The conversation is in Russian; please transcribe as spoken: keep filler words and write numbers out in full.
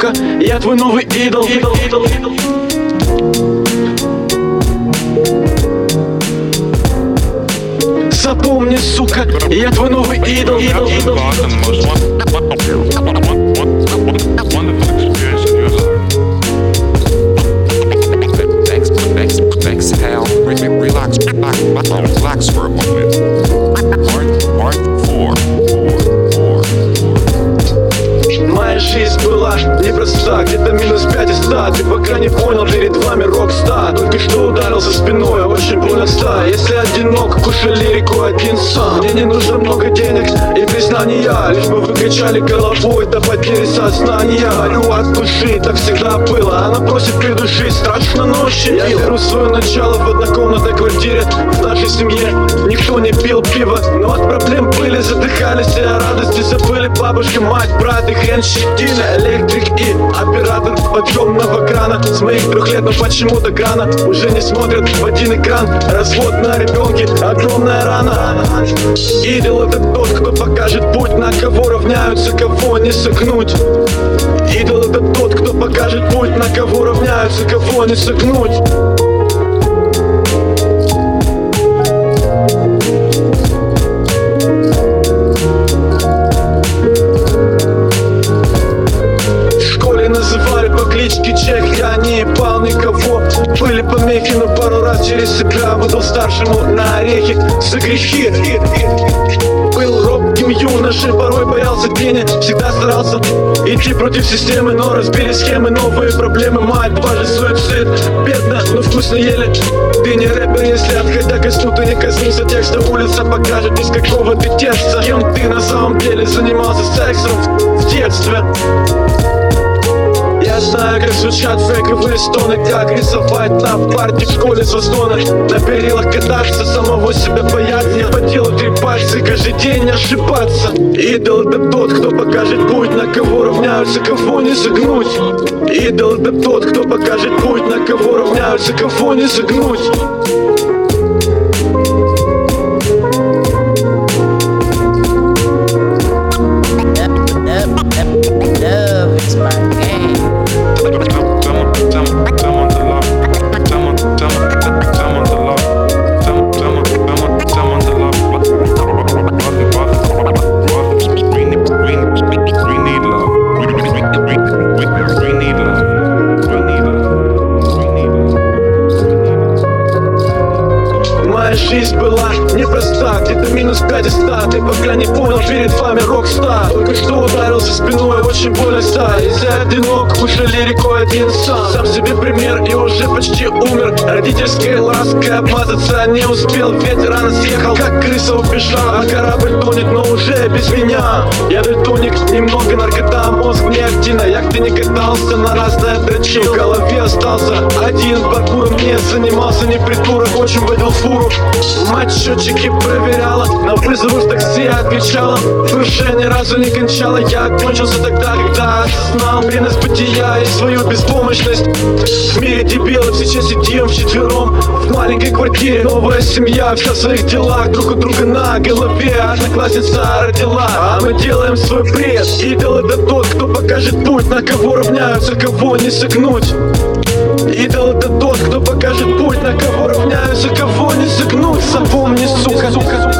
сука, я твой новый идол, идол, идол, идол. Запомни, сука, я твой новый идол, идол, идол. Exhale, relax, relax for a moment. Part, part four. Моя жизнь была непроста, где-то минус пять из ста. Ты пока не понял, перед вами рок-стар. Только что ударился спиной, очень больно ста. Если одинок, кушай лирику один сам. Мне не нужно много денег и признания, лишь бы вы качали головой до потери сознания. Орю от души, так всегда было. Она просит придушить, страшно, но щадил. Я беру свое начало в однокомнатной квартире. В нашей семье никто не пил пиво, но от проблем были, задыхались, и о радости забыли. Бабушка, мать, брат и хрен щетина. Электрик и оператор подъемного крана. С моих трех лет, но почему-то крана уже не смотрят в один экран. Развод на ребенке, огромная рана. Идол — это тот, кто покажет путь, на кого равняются, кого не согнуть. Идол — это тот, кто покажет путь, на кого равняются, кого не согнуть. Называли по кличке Чек, я не ебал никого. Были помехи, но пару раз через себя выдал старшему на орехи за грехи. Был робким юношей, порой боялся тени. Всегда старался идти против системы, но разбили схемы, новые проблемы. Мать, дважды суицид, бедно, но вкусно ели. Ты не рэпер, если отходя ко сну ты не коснулся текста. Улица покажет, из какого ты теста. Кем ты на самом деле занимался сексом в детстве. Я знаю, как звучат фейковые стоны, как рисовать на парте в школе с вазона. На перилах кататься, самого себя бояться. Не по делу три пальца, каждый день ошибаться. Идол — это тот, кто покажет путь, на кого равняются, кого не согнуть. Идол — это тот, кто покажет путь, на кого равняются, кого не согнуть. Жизнь была непроста, где-то минус пять из ста. Ты пока не понял, перед вами рок-стар. Только что ударился спиной, очень больно ста. Если одинок, кушай лирику один сам. Сам себе пример и уже почти умер. Родительской лаской обмазаться не успел. Ветер рано съехал, как крыса убежал. А корабль тонет, но уже без меня. Я дальтоник, немного наркота, мозг не активно. Як ты не катался на разное дрочи. В голове остался один паркуром, не занимался, не придурок, очень водил фуру. Мать счетчики проверяла, на вызовы в такси отвечала. Душа ни разу не кончала, я кончился тогда, когда осознал бренность бытия и свою беспомощность. В мире дебилов сейчас сидим вчетвером в маленькой квартире. Новая семья, вся в своих делах, друг у друга на голове. Одноклассница родила, а мы делаем свой бред. Идол — это тот, кто покажет путь, на кого равняются, кого не согнуть. Идол — это тот, кто покажет путь, на кого равняются, кого не согнуть. Запомни, сука, сука.